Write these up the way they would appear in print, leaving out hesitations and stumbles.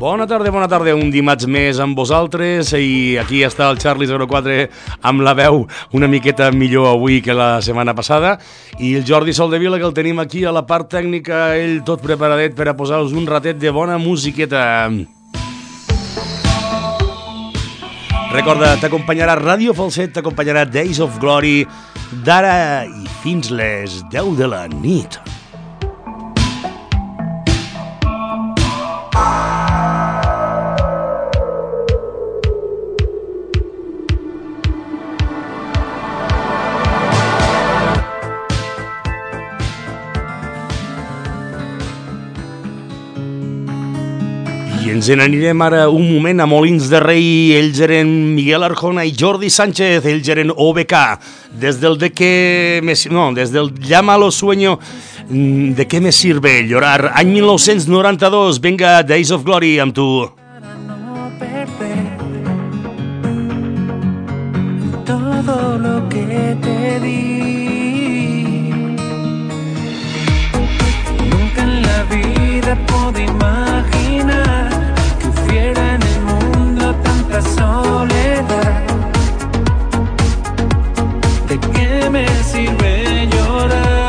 Bona tarda, un dimarts més amb vosaltres i aquí està el Charlie04 amb la veu una miqueta millor avui que la setmana passada i el Jordi Soldevila, que el tenim aquí a la part tècnica, ell tot preparadet per a posar-vos un ratet de bona musiqueta. Recorda, t'acompanyarà Radio Falset, t'acompanyarà Days of Glory d'ara i fins les 10 de la nit. I ens n'anirem ara un moment a Molins de Rei. Ells eren Miguel Arjona i Jordi Sánchez, ells eren OBK. Des del Llámalo Sueño, ¿de qué me sirve llorar? Any 1992, venga, Days of Glory amb tu. Todo lo que te di, nunca en la vida pude imaginar que hubiera en el mundo tanta soledad. ¿De qué me sirve llorar?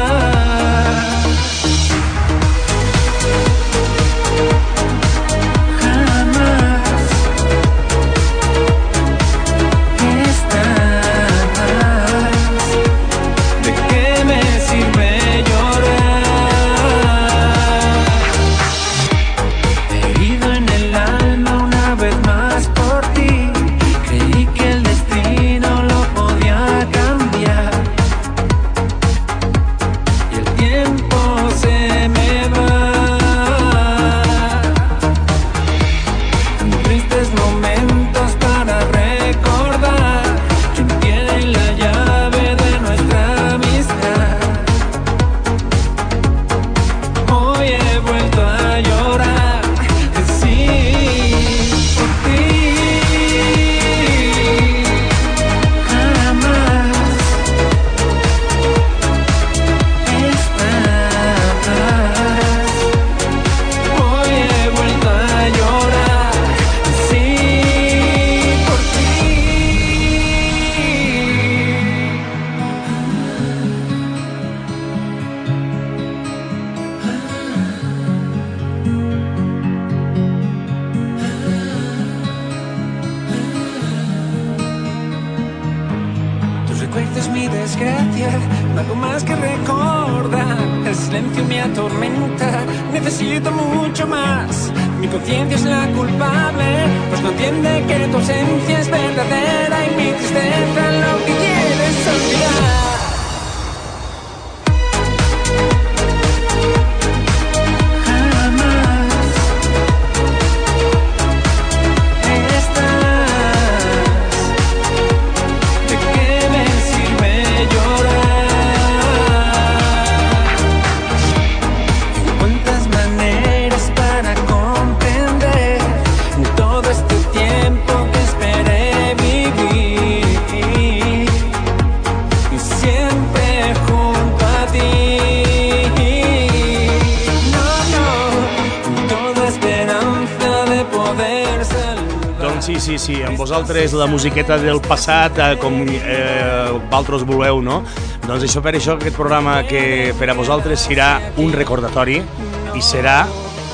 Sí, amb vosaltres la musiqueta del passat, com vosaltres voleu, no? Doncs això, per això aquest programa que per a vosaltres serà un recordatori i serà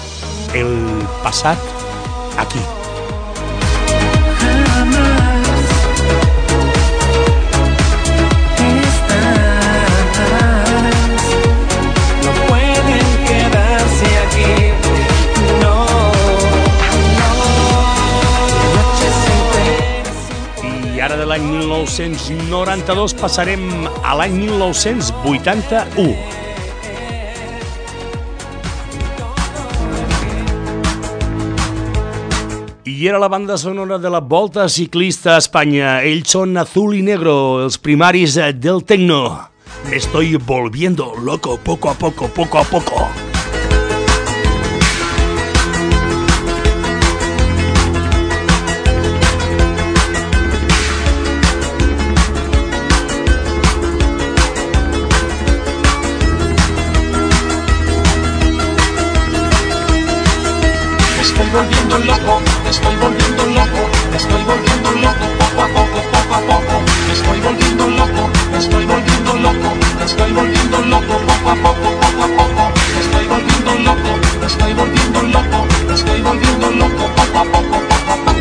el passat aquí. De l'any 1992 passarem a l'any 1981. I era la banda sonora de la Volta Ciclista a Espanya. Ells són Azul y Negro, els primaris del tecno. Me estoy volviendo loco poco a poco, poco a poco. Volviendo volviendo loco, me estoy volviendo loco, me estoy volviendo loco, poco a poco, poco a poco, me estoy volviendo loco, me estoy volviendo loco, me estoy volviendo loco, poco a poco, poco a poco, me estoy volviendo loco, me estoy volviendo loco, me estoy volviendo loco, poco a poco, poco a poco.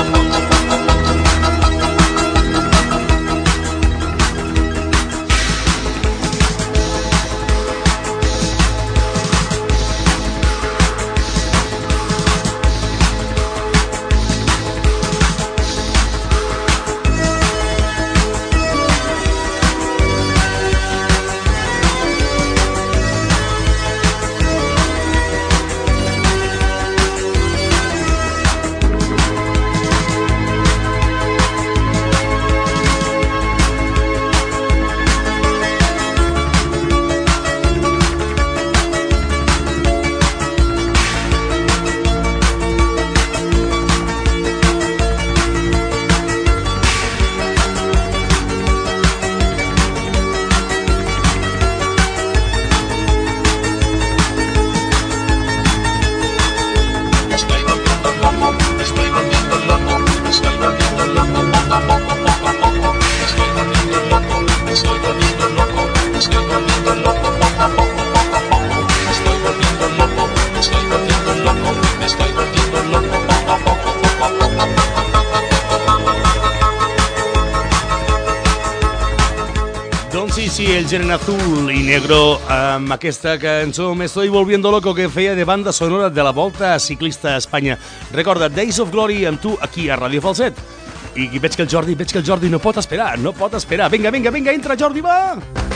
Sí, el gènere azul i negro amb aquesta cançó Me estoy volviendo loco que feia de banda sonora de la Volta Ciclista a Espanya. Recorda, Days of Glory amb tu aquí a Ràdio Falset. I veig que el Jordi no pot esperar, Vinga, entra Jordi, va!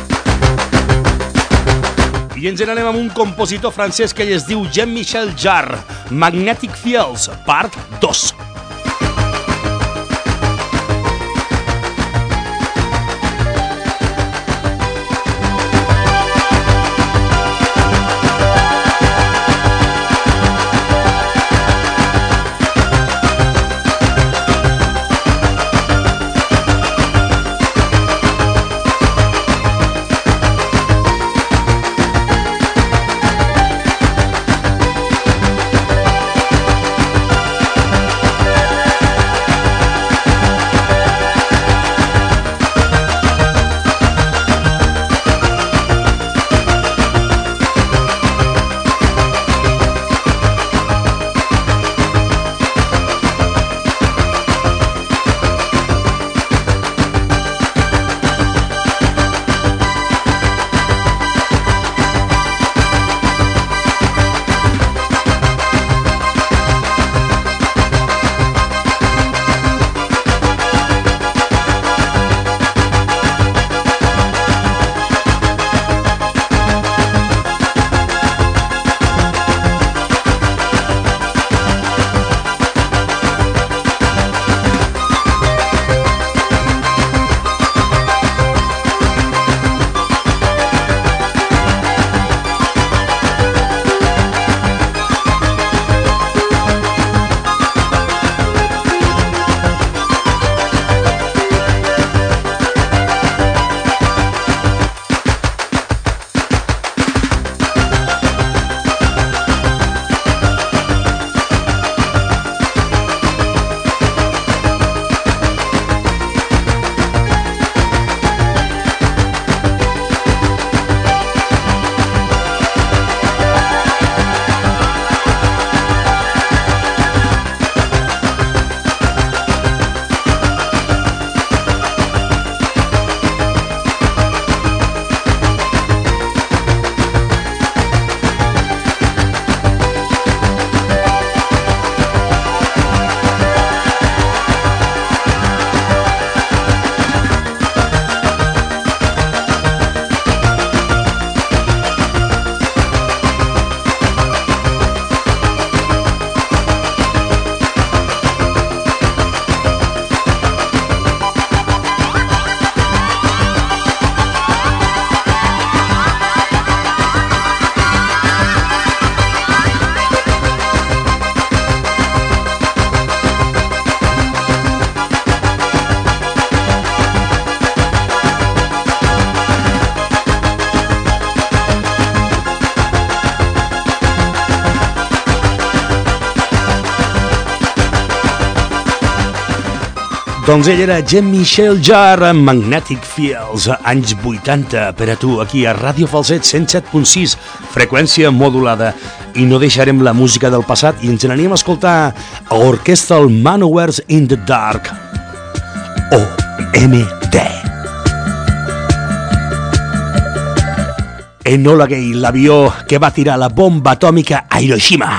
I ens n'anem amb un compositor francès que ell es diu Jean-Michel Jarre, Magnetic Fields, part 2. Doncs ell era Jean-Michel Jarre amb Magnetic Fields, anys 80, per a tu, aquí a Ràdio Falset 107.6, freqüència modulada. I no deixarem la música del passat i ens n'anem a escoltar a Orchestral Manowares in the Dark, OMD. Enola Gay, l'avió que va tirar la bomba atòmica a Hiroshima.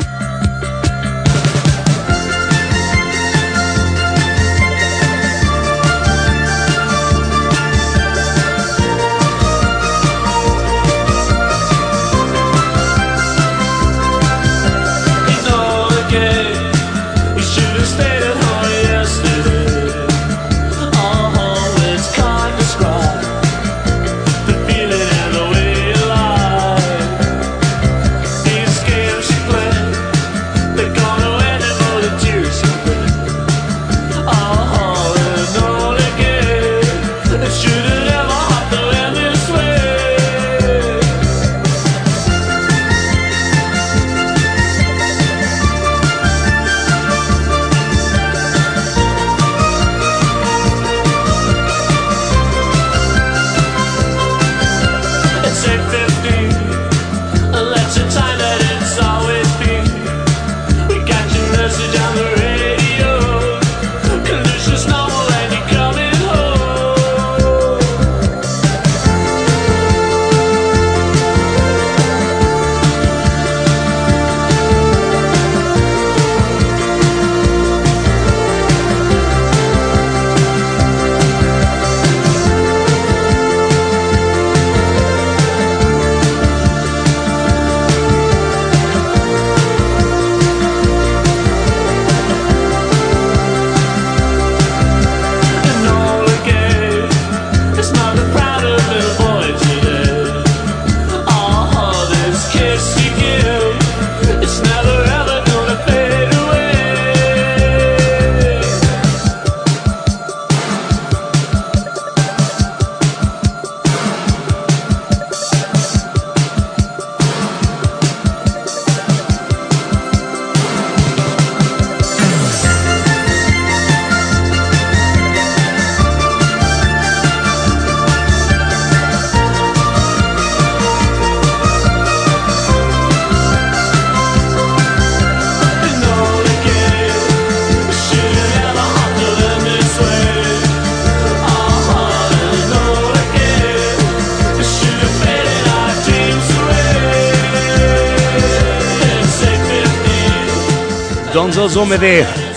Doncs els OMD.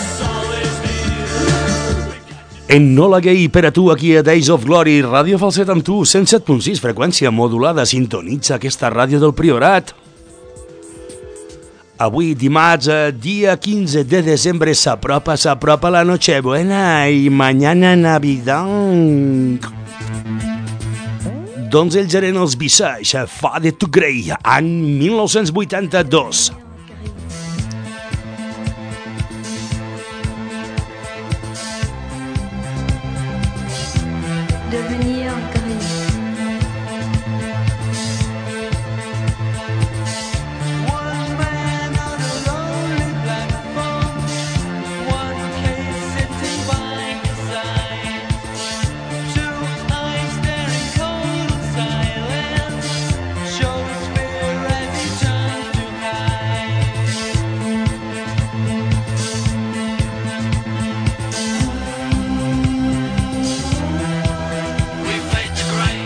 Enola Gay per a tu aquí a Days of Glory, Ràdio Falset amb tu, 107.6, freqüència modulada, sintonitza aquesta ràdio del Priorat. Avui, dimarts, dia 15 de desembre, s'apropa la Nochebuena i mañana Navidad. Doncs ells eren els Visage, Fade to Grey, any 1982. Devenir gris. One man on a lonely platform, one case sitting by his side, two eyes staring cold and silent, shows fear as he turns to hide. We fade to grey.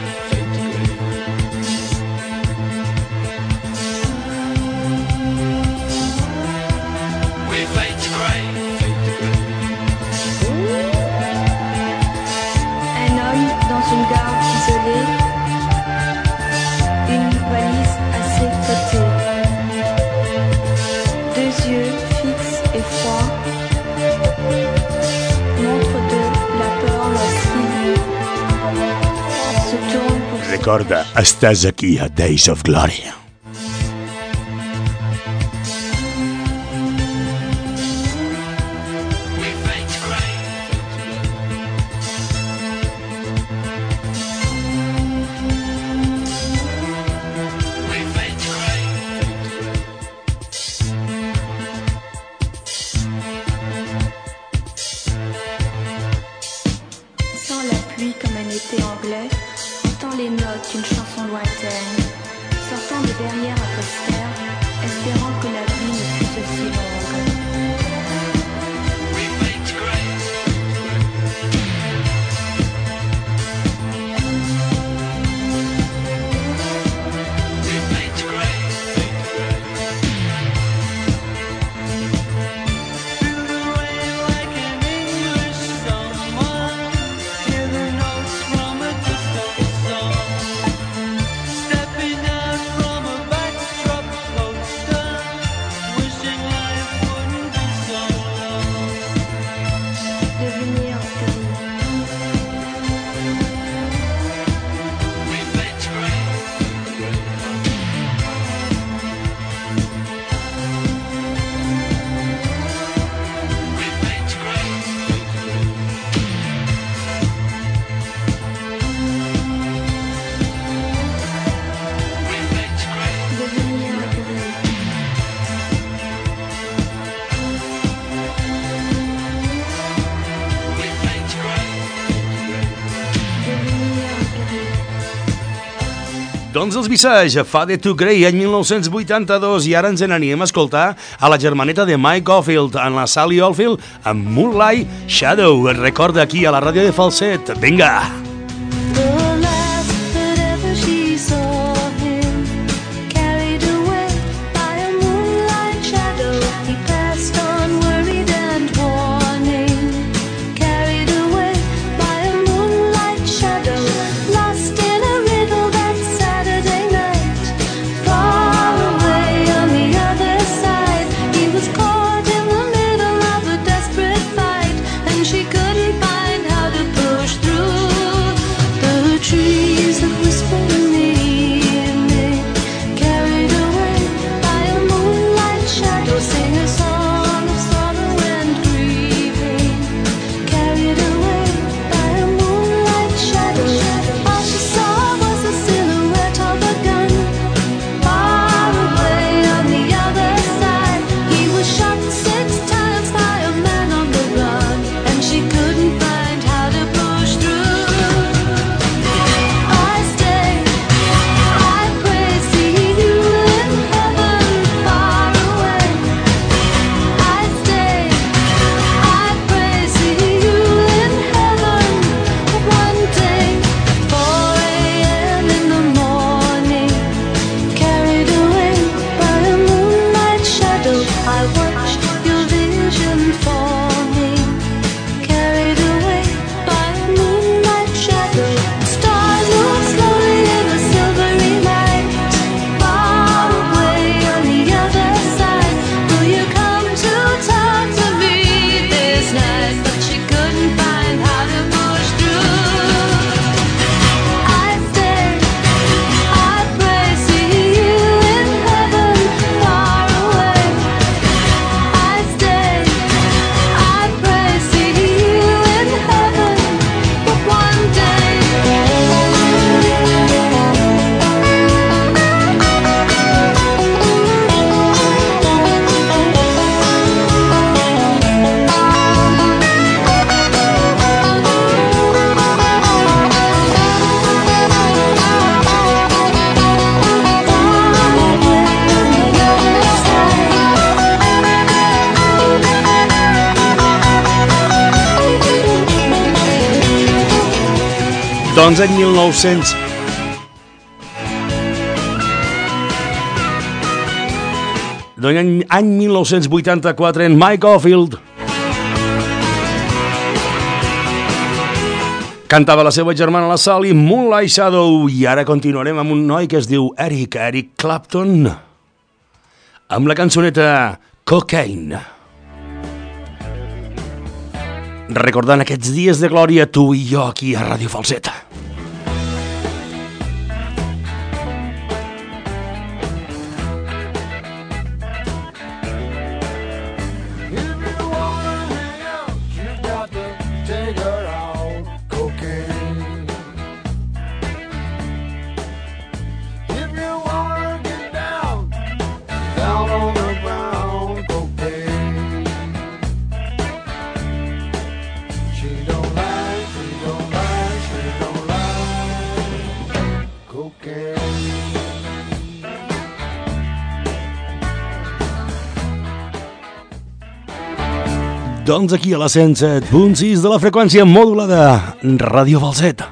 We fade to grey. Un homme dans une gare isolée, une valise à ses côtés, deux yeux fixes et froids, montre de la peur lorsqu'il se tourne pour Recorda, estàs aquí a Days of Glory. We fade to grey. We fade to grey. pluie comme un été anglais, entend les notes d'une chanson lointaine, sortant de derrière un poster, espérant que la vie ne fût aussi longue. We fade to grey. We fade to grey. Through the rain like an English summer, hear the notes from a distant song. Stepping out from a backdrop poster, wishing life wouldn't be so long. Devenir gris. We fade to grey. We fade to grey. We fade to grey. Devenir gris. We fade to grey. Devenir gris. Doncs els Visage, Fade to Grey, any 1982, i ara ens n'aníem a escoltar a la germaneta de Mike Oldfield, en la Sally Oldfield, amb Moonlight Shadow. Es recorda aquí a la ràdio de Falset. Vinga! The last that ever she saw him, carried away by a moonlight shadow, he passed on worried and warning. Carried away by a moonlight shadow, lost in a riddle that Saturday night. Far away on the other side, he was caught in the middle of a desperate fight, and she couldn't find how to push through the trees that whisper in the evening. Carried away by a moonlight shadow, sing a song of sorrow and grieving. Carried away by a moonlight shadow, all she saw was the silhouette of a gun. Far away on the other side, he was shot 6 times by a man on the run, and she couldn't find how to push through. I stay, I pray, see you in heaven, far away. I stay, I pray, see you in heaven. One day, 4 a.m. in the morning, carried away by a moonlight shadow, I watched your vision forming. Carried away by a moonlight shadow, stars move slowly in a silvery light. Far away on the other side, will you come to talk to me this night? But she couldn't find how to push through. I stay, I pray, see you in heaven, far away. I stay, I pray, see you in heaven, but one day. Doncs en 1900... Doncs any 1984, en Mike Oldfield cantava la seva germana, la Sally, Moonlight Shadow, i ara continuarem amb un noi que es diu Eric Clapton, amb la cançoneta Cocaine. Recordant aquests dies de glòria, tu i jo aquí a Ràdio Falset. She don't lie, Doncs aquí a la 107.6 de la freqüència modulada, Ràdio Falset.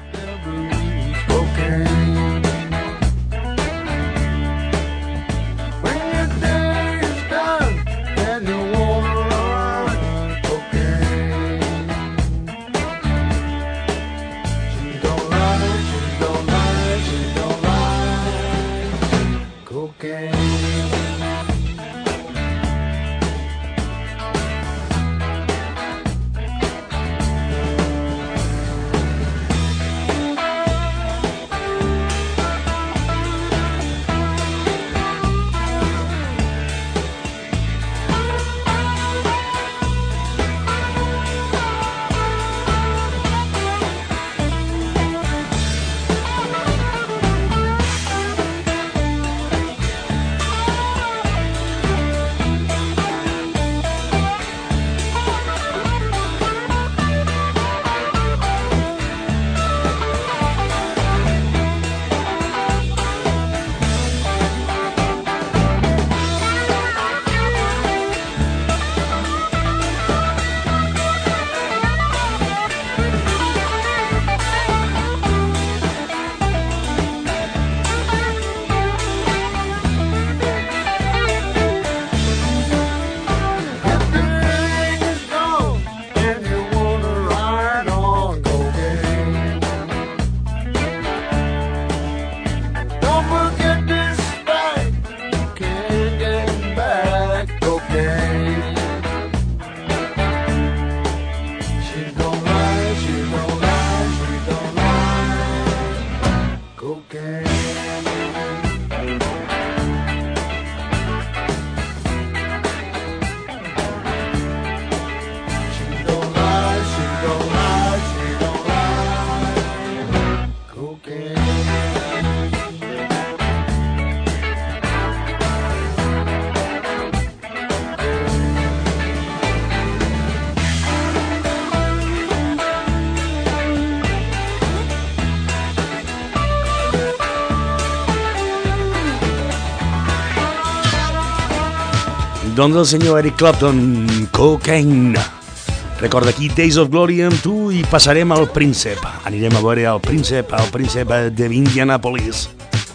Doncs el senyor Eric Clapton, Cocaine. Recorda aquí Days of Glory amb tu i passarem al príncep. Anirem a veure el príncep de Indianapolis.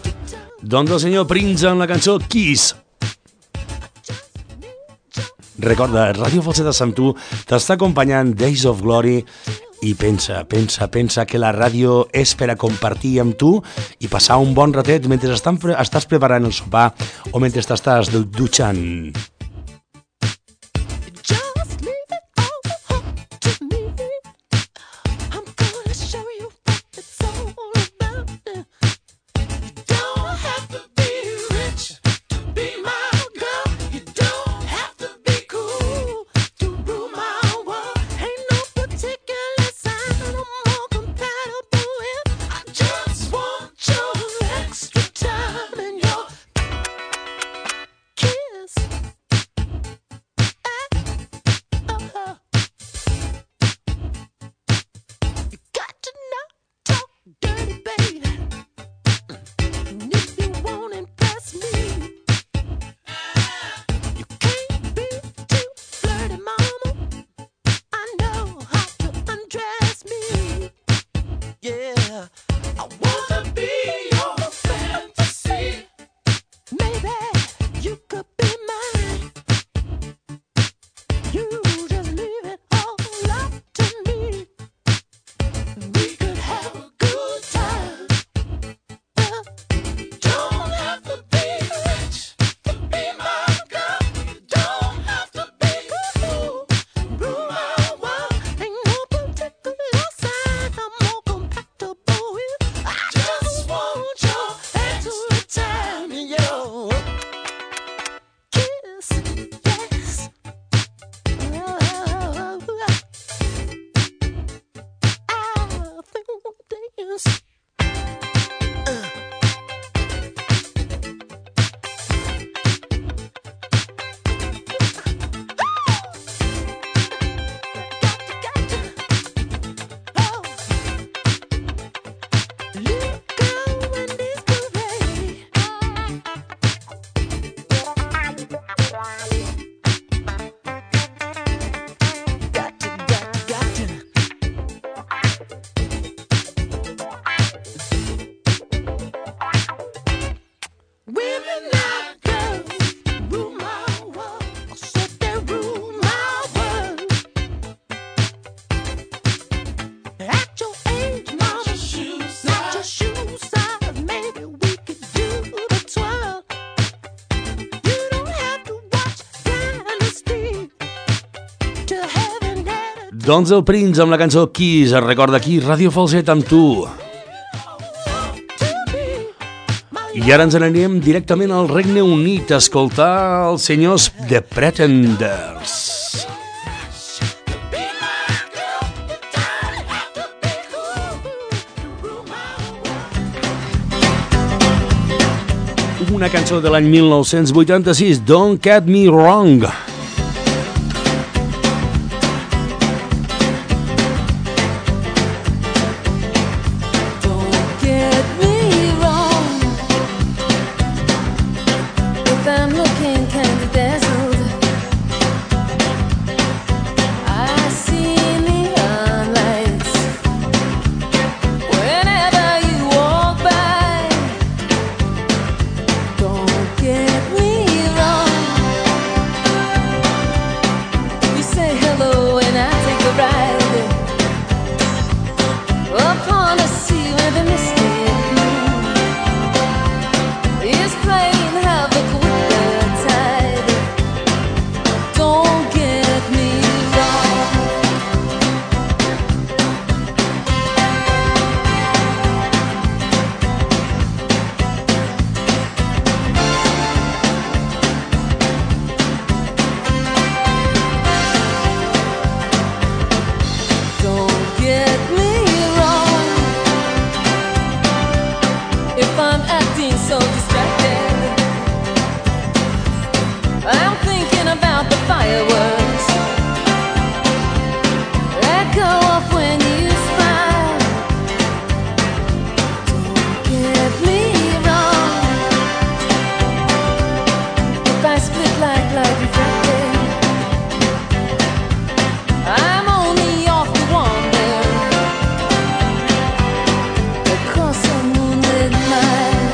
Doncs el senyor Prince amb la cançó Kiss. Recorda, Ràdio Falset amb tu t'està acompanyant Days of Glory i pensa que la ràdio és per a compartir amb tu i passar un bon ratet mentre estàs preparant el sopar o mentre t'estàs dutxant. Just leave it all up to me. I'm gonna show you what it's all about. You don't have to be rich to be my girl. You don't have to be cool to rule my world. Ain't no particular sign I'm more compatible with. I just want your extra time and your kiss. You got to not talk dirty, baby. And if you won't impress me, you can't be too flirty, mama. I know how to undress me. Yeah, I wanna be your fantasy. Maybe you could be mine. You just leave it all up to me. We could have a good time. Don't have to be rich to be my girl. You don't have to be cool, rule my world. Ain't no particular sign I'm more compatible with. I just Doncs el Prince amb la cançó Kiss, es recorda aquí, Ràdio Falset amb tu. I ara ens n'anem directament al Regne Unit a escoltar els senyors The Pretenders. Una cançó de l'any 1986, Don't Get Me Wrong. Don't get me wrong. If I'm looking kind of dazzled, I see neon lights whenever you walk by. Don't get me wrong. You say hello and I take a ride upon a sea where the mystic moon is playing havoc with the tide. Don't get me wrong. Don't get me wrong. If I'm acting so distracted, I'm thinking about the fireworks that go off when you smile. Don't get me wrong. If I split like light refracted, I'm only off to wander across a moonlit mile.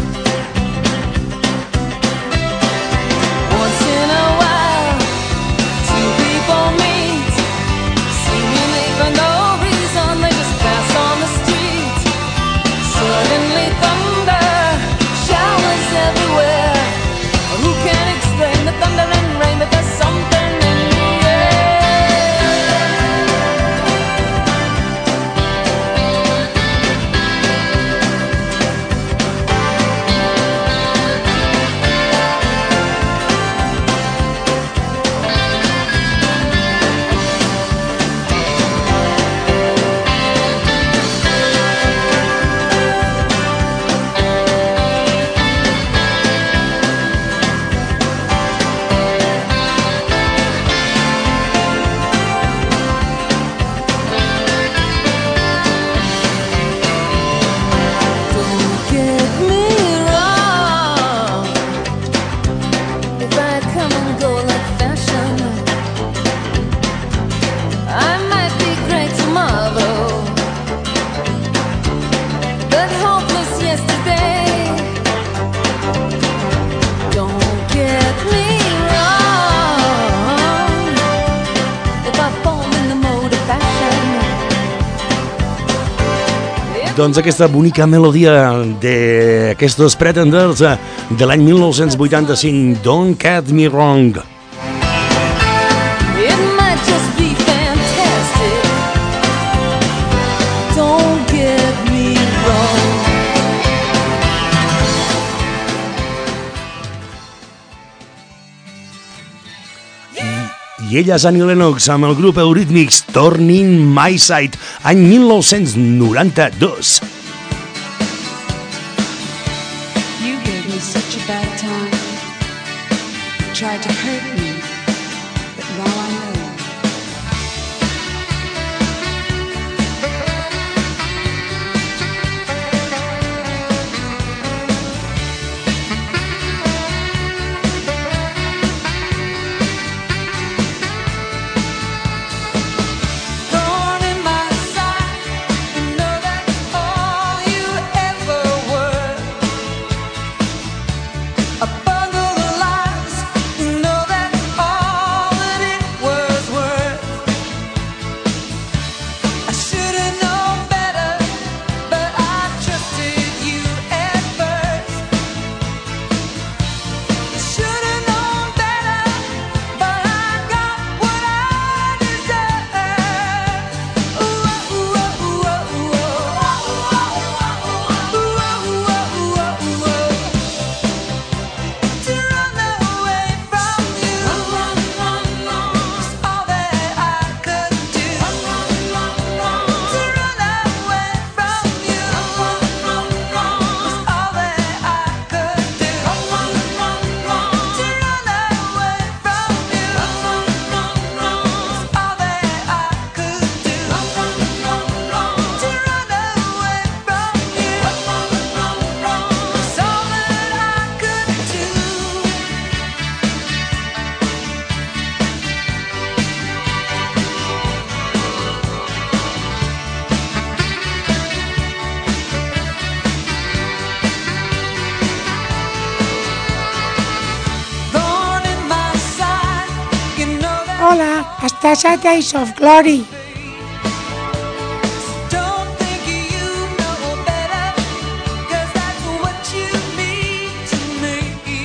Once in a while, two people meet, seemingly for no reason. They just pass on the street. Suddenly thunder showers everywhere. Who can explain the thunder and rain? But there's something in the air. Don't get me wrong. If I come and go like fashion, I might be great tomorrow, but hopeless yesterday. Don't get me wrong. If I fall in the mode of fashion, Doncs aquesta bonica melodia d'aquestos Pretenders de l'any 1985, Don't Get Me Wrong. it might just be fantastic. Don't get me wrong. I ella és Annie Lennox amb el grup Eurythmics, Turning My Side, any 1992. You gave me such a bad time. Tried to hurt me, but now I know. Thorn in my side, you know that's all you ever were. A bundle of lies, you know that's all that it was. Estàs a Days of Glory. Don't think you know better, 'cause that's what you mean to me.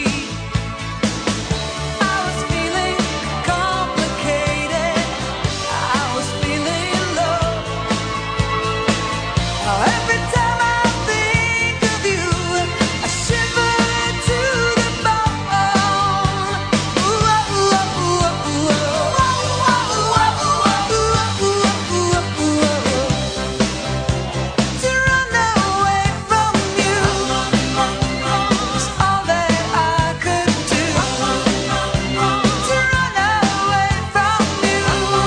I was feeling complicated, I was feeling low. Every time I think of you, I shiver to the bone. Ooh, ooh, ooh, ooh, to run away from you is all that I could do. To run away from you.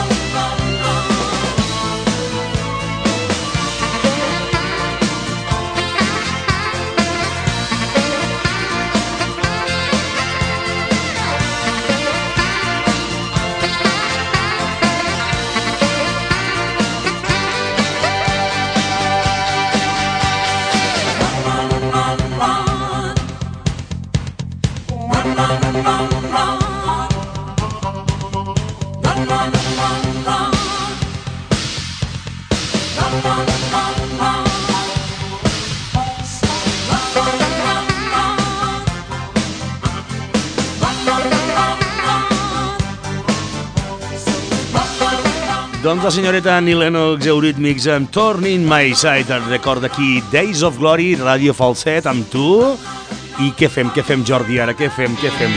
Doncs la senyoreta Annie Lennox, Eurythmics, amb Turning My Side. Et recorda aquí Days of Glory, Ràdio Falset, amb tu. I què fem, Jordi, ara? Què fem?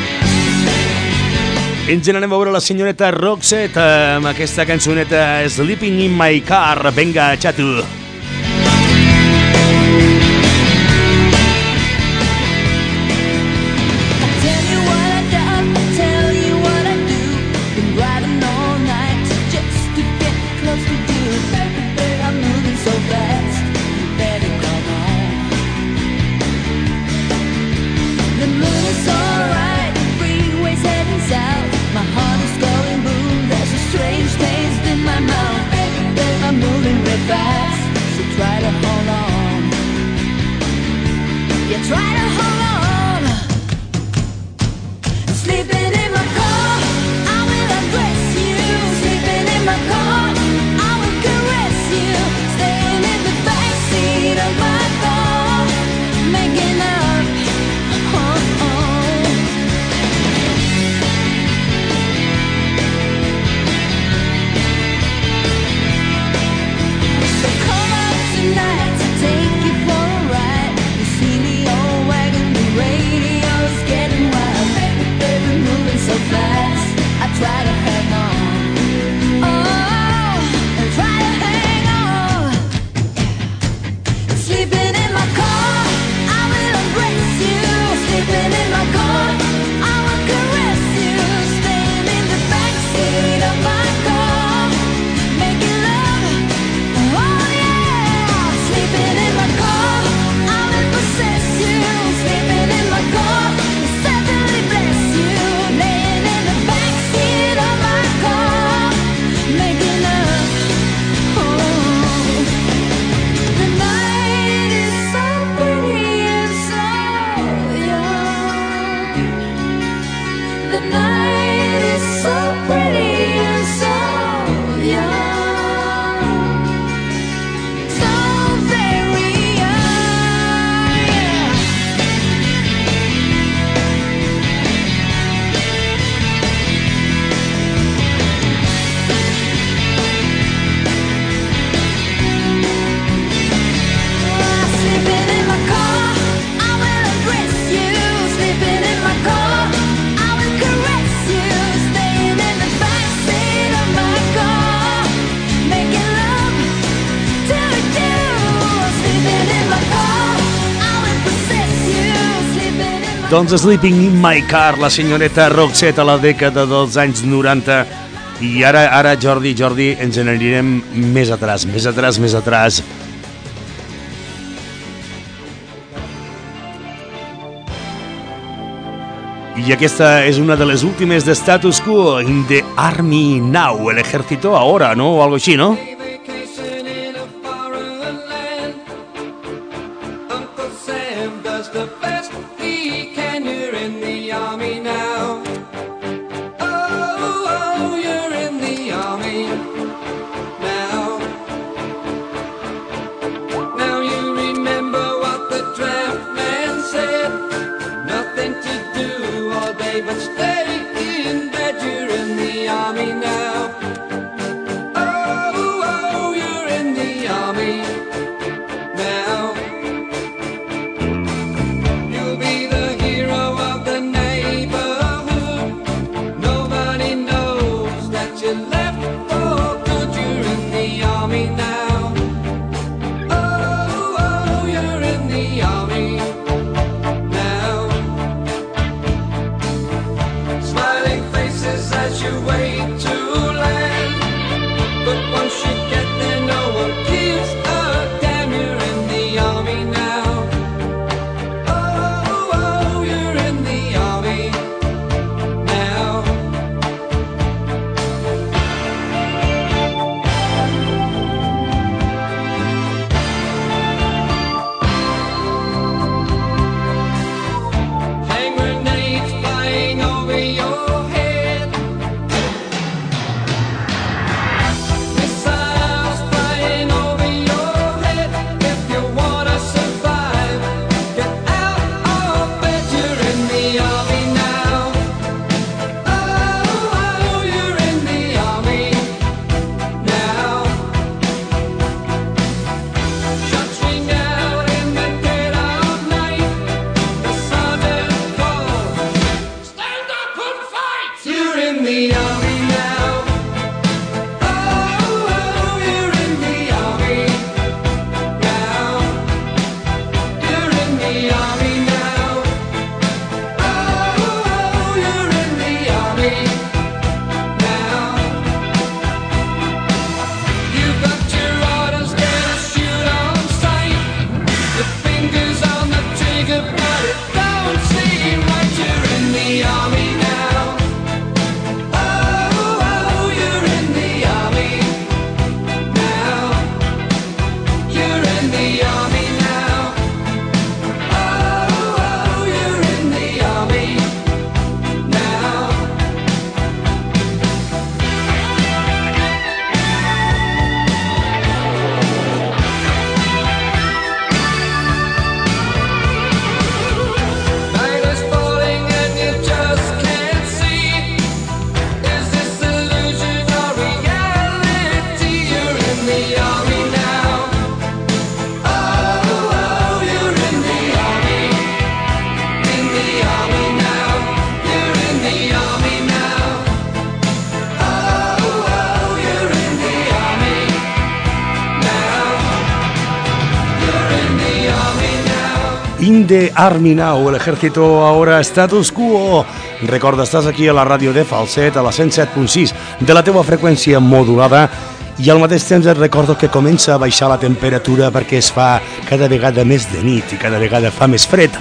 Ens n'anem a veure la senyoreta Roxette amb aquesta cançoneta Sleeping in My Car. Venga, xatu. Tell you what I done, tell you what I do. Been riding all night just to get close to you. Baby, I'm moving so fast, you better come on. The moon is alright, the freeway's heading south. My heart is going boom, there's a strange taste in my mouth. Baby, I'm moving real fast, so try to hold on. Yeah, try to hold on. Sleeping in my car, I will undress you. Sleeping in my car, I will caress you. Staying in the backseat of my car, making up. Oh, oh. So come out tonight to take you for a ride. You see the old wagon, the radio's getting wild. Baby, moving so fast, I try to hang on. Oh, and try to hang on. Sleeping in my car, I will embrace you. Sleeping in my car, I will caress you. Staying in the backseat of my car, making love. Oh yeah, sleeping in my car, I will possess you. Sleeping in my car, certainly bless you. Laying in the backseat of my car, making love. Oh, the night is so pretty and so young. The night is so pretty and so young. So very young. Sleeping in my car, I will embrace you. Sleeping in my car, I will caress you. Staying in the backseat of my car, making love to you. Sleeping in my car, I will possess you. Sleeping in my Doncs Sleeping in My Car, la senyoreta Roxette a la dècada dels anys 90. I ara Jordi, ens n'anirem més atrás. Y aquesta es una de las últimas de Status Quo, in the Army Now, el ejército ahora, ¿no? O algo así, ¿no? vacation in a foreign land. Uncle Sam does the best he can. You're in the army now. Oh, oh, you're in the the army now. Oh, you're in the army now. You've got your orders, gonna shoot on sight. Your fingers on the trigger, but it don't seem right. You're in the army now. Oh, you're in the army now. You're in the army now. Oh, you're in the army now. Night is falling and you just can't see. Is this illusion or reality? You're in the army now. Oh, you're in the army now. You're in the army now. Oh, you're in the army now. You're in the army now. In the Army Now, el ejército ahora status quo. Recorda, estàs aquí a la ràdio de Falset, a la 107.6 de la teua freqüència modulada, i al mateix temps et recordo que comença a baixar la temperatura perquè es fa cada vegada més de nit i cada vegada fa més fred.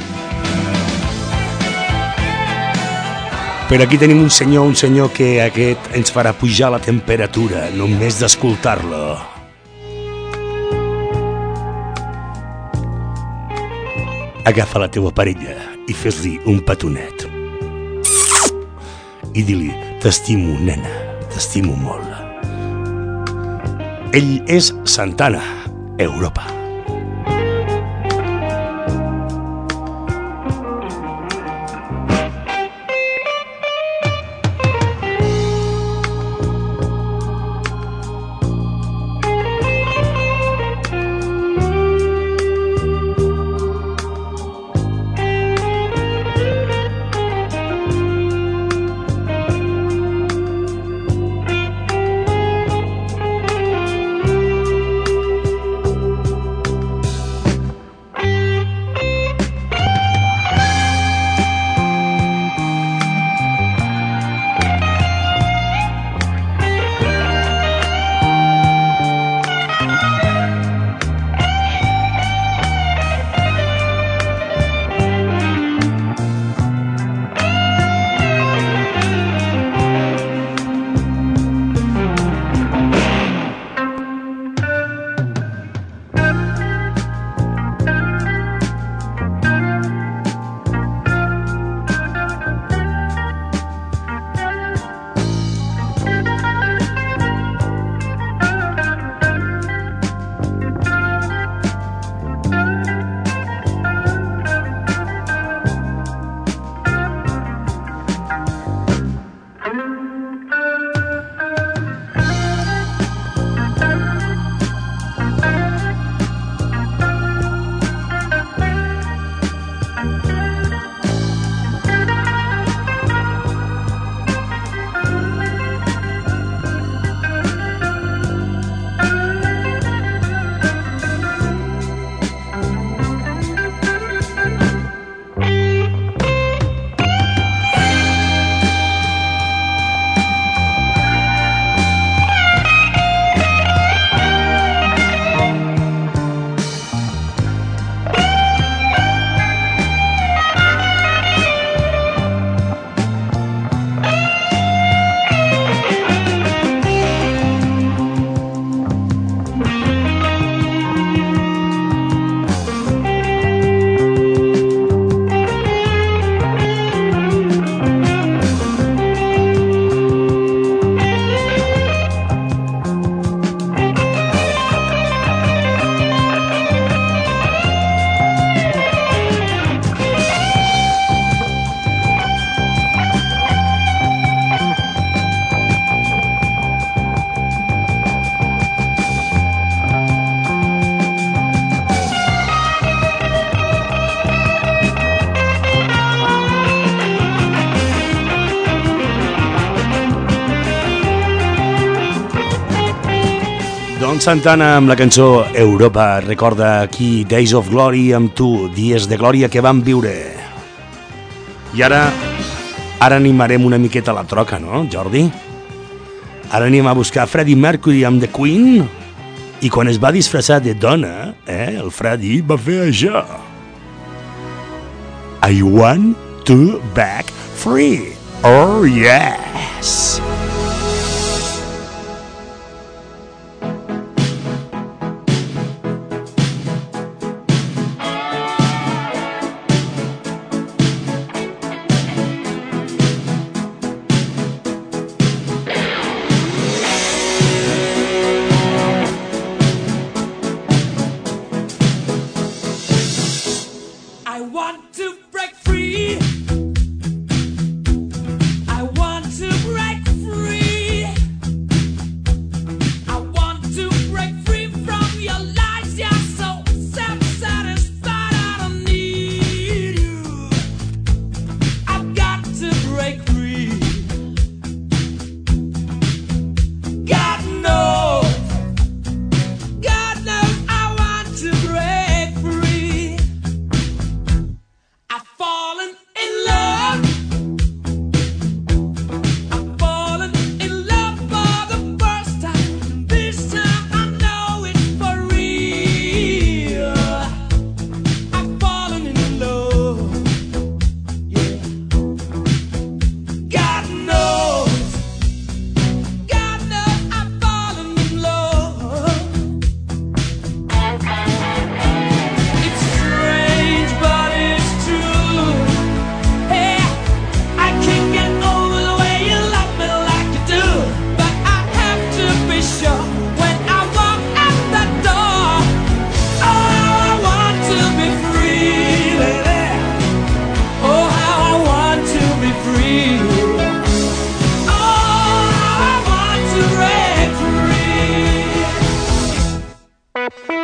Per aquí tenim un senyor que aquest ens farà pujar la temperatura, només d'escoltar-lo. Agafa la teua parella i fes-li un petonet. I di-li, t'estimo, nena, t'estimo molt. Ell és Santana, Europa. John Santana amb la cançó Europa recorda aquí Days of Glory amb tu, dies de glòria que vam viure. I ara animarem una miqueta la troca, no, Jordi? Ara anem a buscar Freddie Mercury amb The Queen i quan es va disfressar de dona, el Freddie va fer això. I want to break free. Oh, yes! I want to break free. I want to break free. I want to break free from your lies. You're so self-satisfied. I don't need you. I've got to break free. God knows I want to break free. I've fallen in love. I've fallen in love for the first time. This time I know it's for real. I've fallen in love. Yeah. God knows I've fallen in love. It's strange, but it's true. Hey, I can't get over the way you love me like you do. But I have to be sure when I walk out that door. Oh, how I want to be free, baby. Oh, how I want to be free. Oh, how I want to break free.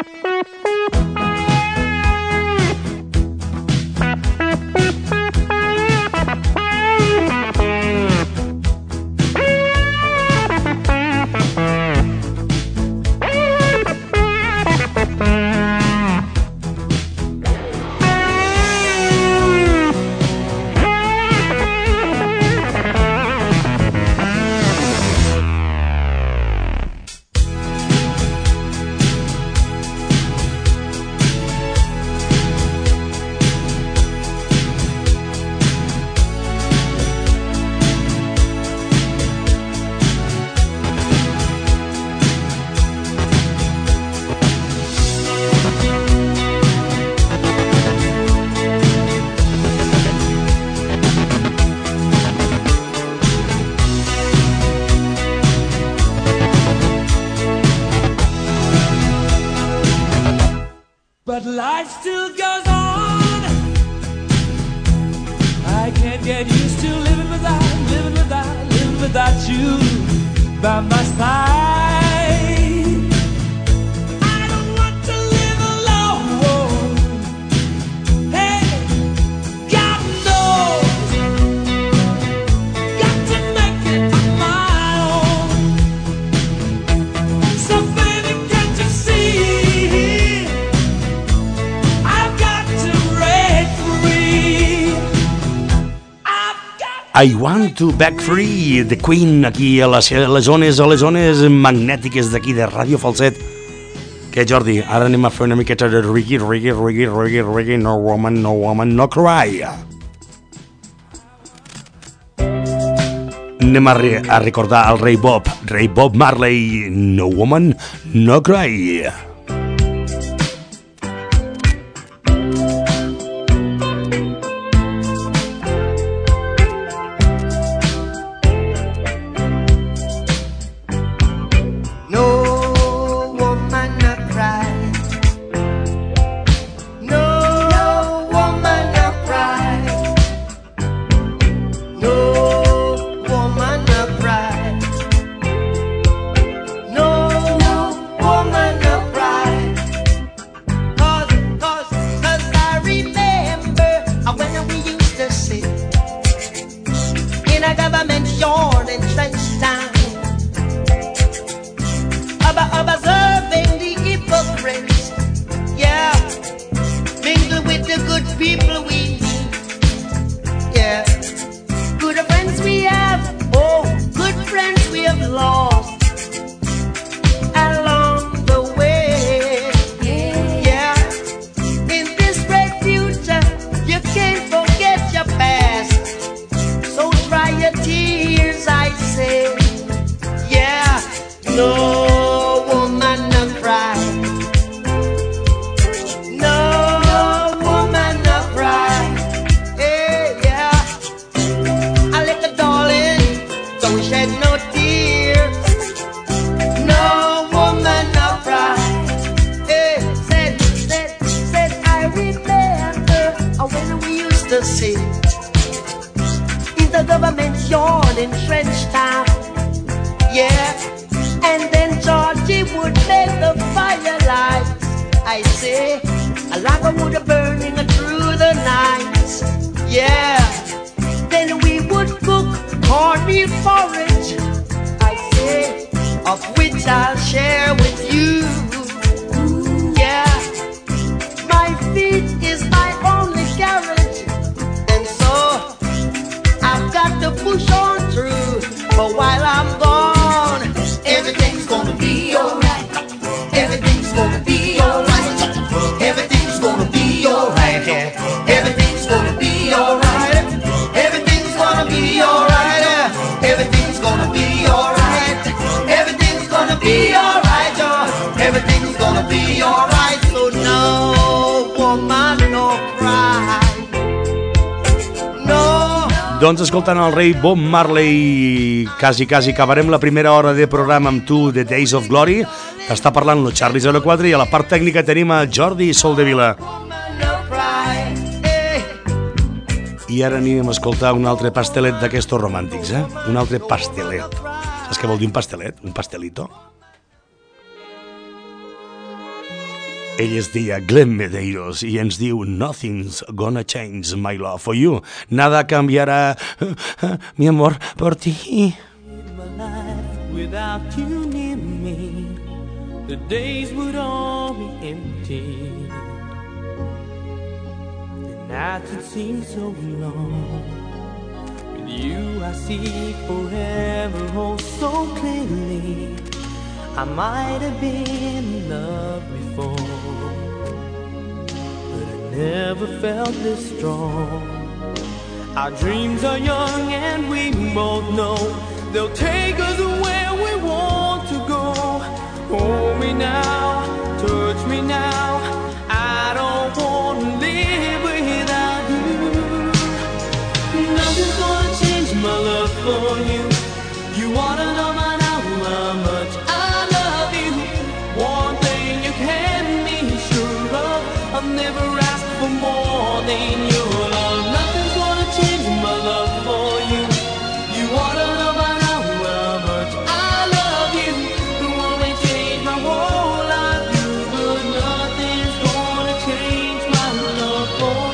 But life still goes on. I can't get used to living without you by my side. I don't want to live alone. Hey, God knows, got to make it on my own. So baby, can't you see? I've got to break free. I want to break free, The Queen, aquí a les zones magnètiques d'aquí de Ràdio Falset. Què, Jordi? Ara anem a fer una miqueta de reggae, no woman, no cry. Anem a recordar el rei Bob Marley, No Woman, No Cry. No woman no cry. No woman no cry. No woman no cry. No woman no cry. ecstasy. In the government yard in Trenchtown, yeah. And then Georgie would make the firelight. I say, a log of wood burning through the night, yeah. Then we would cook cornmeal porridge, I say, of which I'll share with you, yeah. My feet is my only carriage, and so I've got to push on through. But while I'm gone, everything's gonna be alright. Everything's gonna be alright. Everything's gonna be alright. Everything's gonna be alright. Everything's gonna be alright. Everything's gonna be alright. Everything's gonna be alright. Everything's gonna be alright. So no woman, no cry. No. Doncs escoltant el rei Bob Marley, quasi acabarem la primera hora de programa amb tu de Days of Glory. T'està parlant el Charlie 04 i a la part tècnica tenim a Jordi Soldevila. I ara anirem a escoltar un altre pastelet d'aquestos romàntics, Un altre pastelet. Saps què vol dir un pastelet? Un pastelito? Ell es deia Glenn Medeiros i ens diu Nothing's gonna change my love for you. Nada cambiará mi amor por ti. My life without you near me, the days would all be empty. The nights would seem so long. With you I see forever, oh so clearly. I might have been in love before, but I never felt this strong. Our dreams are young and we both know they'll take us where we want to go. Hold me now, touch me now, I don't want to live without you. Nothing's gonna change my love for you. You ought to know by now how much I love you. One thing you can be sure of, I've never asked for more than your love. Nothing's gonna change my love for you. You ought to know by now how much I love you. It won't change my whole life, but nothing's gonna change my love for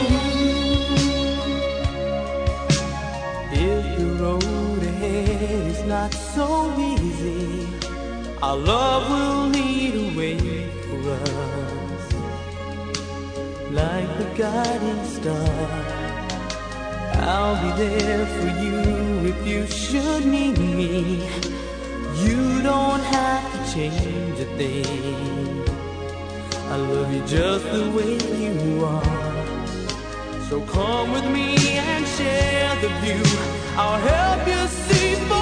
you. If the road ahead is not so easy, our love will lead a way for us, like the guiding star. I'll be there for you if you should need me. You don't have to change a thing. I love you just the way you are. So come with me and share the view. I'll help you see.